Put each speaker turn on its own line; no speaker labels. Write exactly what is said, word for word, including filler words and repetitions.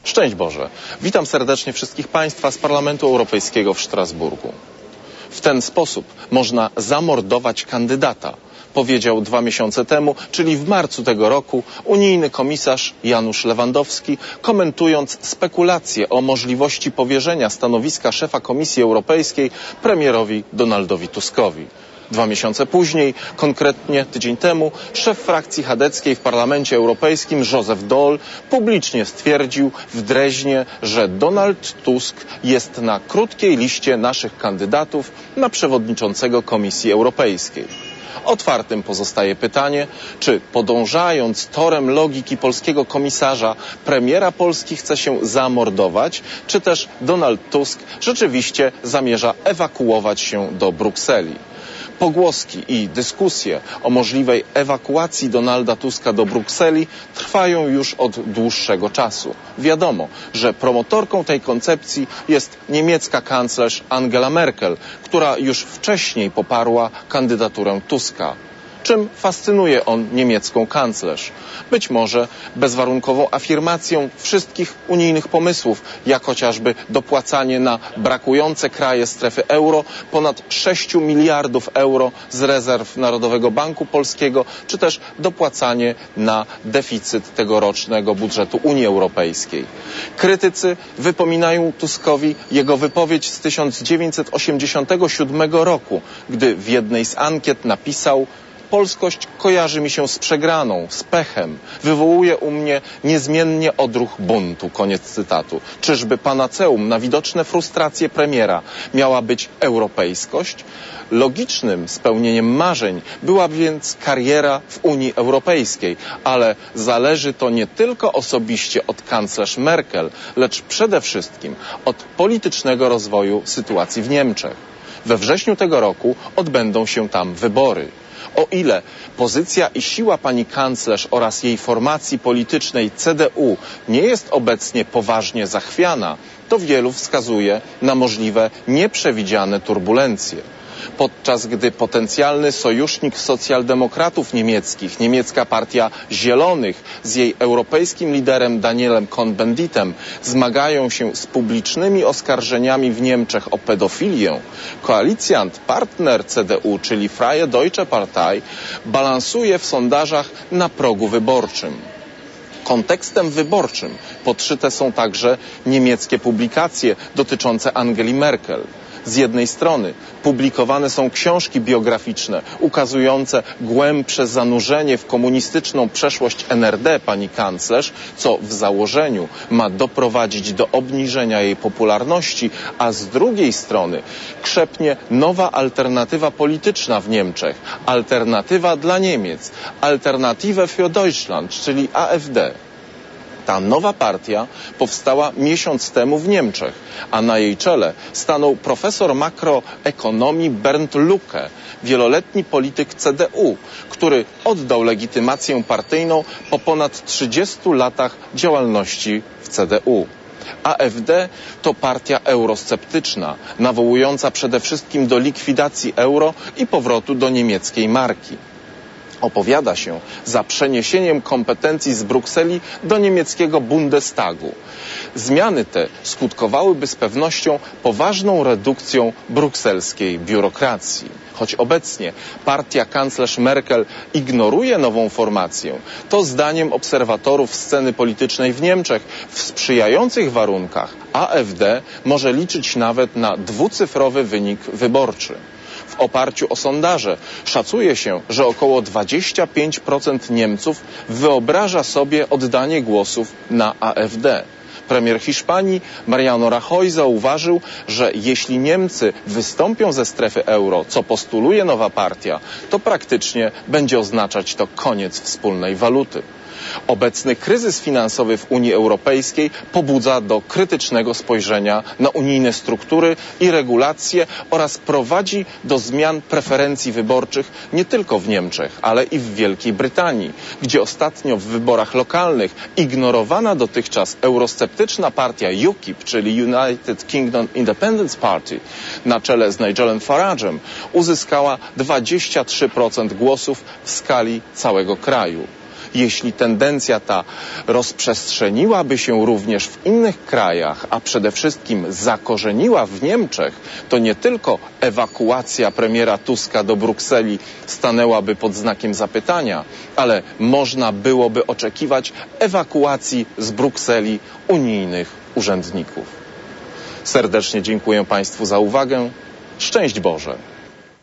Szczęść Boże! Witam serdecznie wszystkich Państwa z Parlamentu Europejskiego w Strasburgu. W ten sposób można zamordować kandydata, powiedział dwa miesiące temu, czyli w marcu tego roku, unijny komisarz Janusz Lewandowski, komentując spekulacje o możliwości powierzenia stanowiska szefa Komisji Europejskiej premierowi Donaldowi Tuskowi. Dwa miesiące później, konkretnie tydzień temu, szef frakcji chadeckiej w Parlamencie Europejskim Joseph Daul publicznie stwierdził w Dreźnie, że Donald Tusk jest na krótkiej liście naszych kandydatów na przewodniczącego Komisji Europejskiej. Otwartym pozostaje pytanie, czy podążając torem logiki polskiego komisarza, premiera Polski chce się zamordować, czy też Donald Tusk rzeczywiście zamierza ewakuować się do Brukseli. Pogłoski i dyskusje o możliwej ewakuacji Donalda Tuska do Brukseli trwają już od dłuższego czasu. Wiadomo, że promotorką tej koncepcji jest niemiecka kanclerz Angela Merkel, która już wcześniej poparła kandydaturę Tuska. Czym fascynuje on niemiecką kanclerz? Być może bezwarunkową afirmacją wszystkich unijnych pomysłów, jak chociażby dopłacanie na brakujące kraje strefy euro ponad sześć miliardów euro z rezerw Narodowego Banku Polskiego, czy też dopłacanie na deficyt tegorocznego budżetu Unii Europejskiej. Krytycy wypominają Tuskowi jego wypowiedź z tysiąc dziewięćset osiemdziesiątego siódmego roku, gdy w jednej z ankiet napisał: polskość kojarzy mi się z przegraną, z pechem. Wywołuje u mnie niezmiennie odruch buntu. Koniec cytatu. Czyżby panaceum na widoczne frustracje premiera miała być europejskość? Logicznym spełnieniem marzeń była więc kariera w Unii Europejskiej, ale zależy to nie tylko osobiście od kanclerz Merkel, lecz przede wszystkim od politycznego rozwoju sytuacji w Niemczech. We wrześniu tego roku odbędą się tam wybory. O ile pozycja i siła pani kanclerz oraz jej formacji politycznej C D U nie jest obecnie poważnie zachwiana, to wielu wskazuje na możliwe nieprzewidziane turbulencje. Podczas gdy potencjalny sojusznik socjaldemokratów niemieckich, niemiecka partia Zielonych z jej europejskim liderem Danielem Cohn-Benditem zmagają się z publicznymi oskarżeniami w Niemczech o pedofilię, koalicjant, partner C D U, czyli Freie Deutsche Partei, balansuje w sondażach na progu wyborczym. Kontekstem wyborczym podszyte są także niemieckie publikacje dotyczące Angeli Merkel. Z jednej strony publikowane są książki biograficzne ukazujące głębsze zanurzenie w komunistyczną przeszłość N R D pani kanclerz, co w założeniu ma doprowadzić do obniżenia jej popularności, a z drugiej strony krzepnie nowa alternatywa polityczna w Niemczech, alternatywa dla Niemiec, Alternative für Deutschland, czyli A F D. Ta nowa partia powstała miesiąc temu w Niemczech, a na jej czele stanął profesor makroekonomii Bernd Lucke, wieloletni polityk C D U, który oddał legitymację partyjną po ponad trzydziestu latach działalności w C D U. A F D to partia eurosceptyczna, nawołująca przede wszystkim do likwidacji euro i powrotu do niemieckiej marki. Opowiada się za przeniesieniem kompetencji z Brukseli do niemieckiego Bundestagu. Zmiany te skutkowałyby z pewnością poważną redukcją brukselskiej biurokracji. Choć obecnie partia kanclerz Merkel ignoruje nową formację, to zdaniem obserwatorów sceny politycznej w Niemczech w sprzyjających warunkach A F D może liczyć nawet na dwucyfrowy wynik wyborczy. W oparciu o sondaże szacuje się, że około dwadzieścia pięć procent Niemców wyobraża sobie oddanie głosów na A F D. Premier Hiszpanii Mariano Rajoy zauważył, że jeśli Niemcy wystąpią ze strefy euro, co postuluje nowa partia, to praktycznie będzie oznaczać to koniec wspólnej waluty. Obecny kryzys finansowy w Unii Europejskiej pobudza do krytycznego spojrzenia na unijne struktury i regulacje oraz prowadzi do zmian preferencji wyborczych nie tylko w Niemczech, ale i w Wielkiej Brytanii, gdzie ostatnio w wyborach lokalnych ignorowana dotychczas eurosceptyczna partia U K I P, czyli United Kingdom Independence Party, na czele z Nigelem Farage'em, uzyskała dwadzieścia trzy procent głosów w skali całego kraju. Jeśli tendencja ta rozprzestrzeniłaby się również w innych krajach, a przede wszystkim zakorzeniła w Niemczech, to nie tylko ewakuacja premiera Tuska do Brukseli stanęłaby pod znakiem zapytania, ale można byłoby oczekiwać ewakuacji z Brukseli unijnych urzędników. Serdecznie dziękuję Państwu za uwagę. Szczęść Boże!